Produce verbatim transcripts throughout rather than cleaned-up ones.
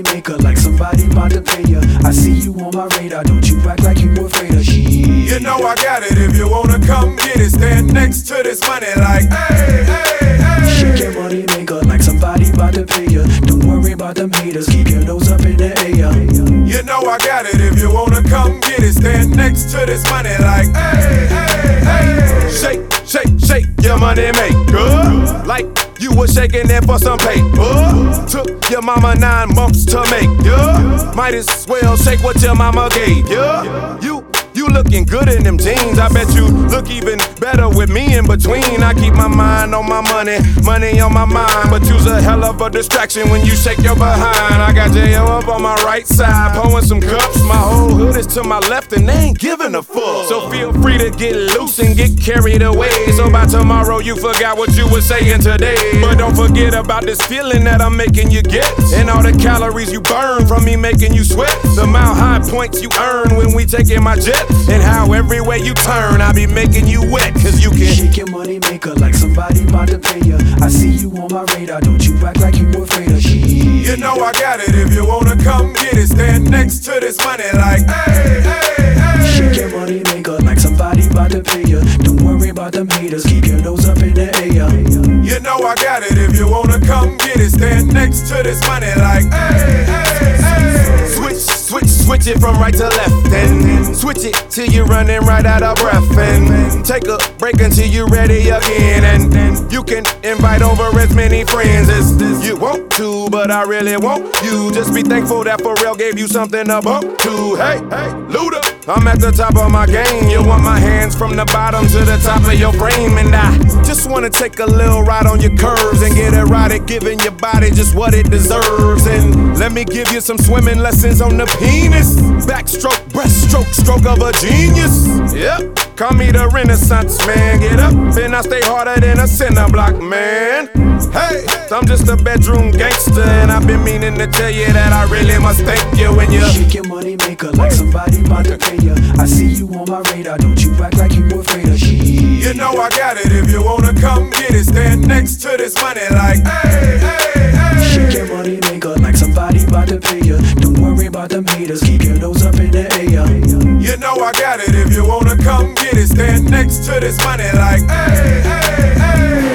money maker like somebody about to pay ya. I see you on my radar, don't you act like you afraid of shit. You know I got it, if you wanna come get it, stand next to this money like, hey, hey, hey. Shake your money maker like somebody about to pay ya. Don't worry about them haters, keep your nose up in the air. You know I got it, if you wanna come get it, stand next to this money like, hey, hey, hey. Shake, shake, shake your money maker like you was shaking it for some paper. Took your mama nine months to make ya. Might as well shake what your mama gave ya. You You looking good in them jeans. I bet you look even better with me in between. I keep my mind on my money, money on my mind. But you's a hell of a distraction when you shake your behind. I got J O up on my right side, pouring some cups. My whole hood is to my left and they ain't giving a fuck. So feel free to get loose and get carried away. So by tomorrow you forgot what you were saying today. But don't forget about this feeling that I'm making you get, and all the calories you burn from me making you sweat. The mile high points you earn when we taking my jet. And how everywhere you turn, I be making you wet, cause you can shake your money maker like somebody about to pay ya. I see you on my radar, don't you act like you afraid of shit. You know I got it, if you wanna come get it, stand next to this money like, hey, hey, hey. Shake your money maker like somebody about to pay ya. Don't worry about them haters, keep your nose up in the air. You know I got it, if you wanna come get it, stand next to this money like, hey, hey, hey. Switch, switch, switch it from right to left, and switch it till you're running right out of breath, and take a break until you're ready again, and then you can invite over as many friends as you want to, but I really want you. Just be thankful that Pharrell gave you something to bump to. Hey, hey, Luda, I'm at the top of my game. You want my hands from the bottom to the top of your frame, and I just wanna take a little ride on your curves and get it right at giving your body just what it deserves. And let me give you some swimming lessons on the penis. Backstroke, breaststroke, stroke of a genius. Yep, call me the Renaissance man. Get up and I stay harder than a cinder block man. Hey, I'm just a bedroom gangster, and I've been meaning to tell you that I really must thank you when you shake your money maker like somebody about to pay ya. I see you on my radar, don't you act like you afraid of shit. You know I got it, if you wanna come get it, stand next to this money like, hey, hey, hey. Shake your money maker like somebody about to pay ya. Don't worry about them haters, keep your nose up in the air. You know I got it, if you wanna come get it, stand next to this money like, hey, hey, hey.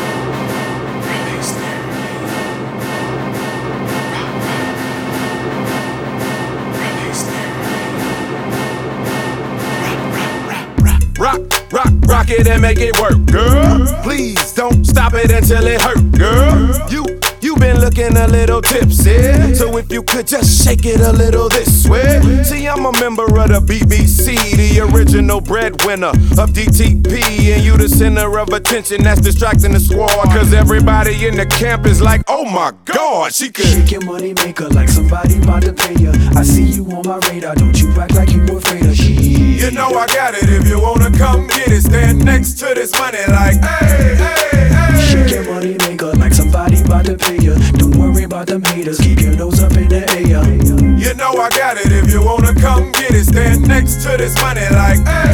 Rock, rock, rock it and make it work, girl. Please don't stop it until it hurt, girl. You, you been looking a little tipsy, so if you could just shake it a little this way. See, I'm a member of the B B C, the original breadwinner of D T P, and you the center of attention that's distracting the squad. Cause everybody in the camp is like, oh my God, she could shake your money maker like somebody about to pay ya. I see you on my radar, don't you act like you afraid of shit. You know I got it, if you wanna come get it, stand next to this money like, hey, hey, hey. Shake your money maker like somebody about to pay ya. Don't worry about them haters, keep your nose up in the air. You know I got it, if you wanna come get it, stand next to this money like, hey.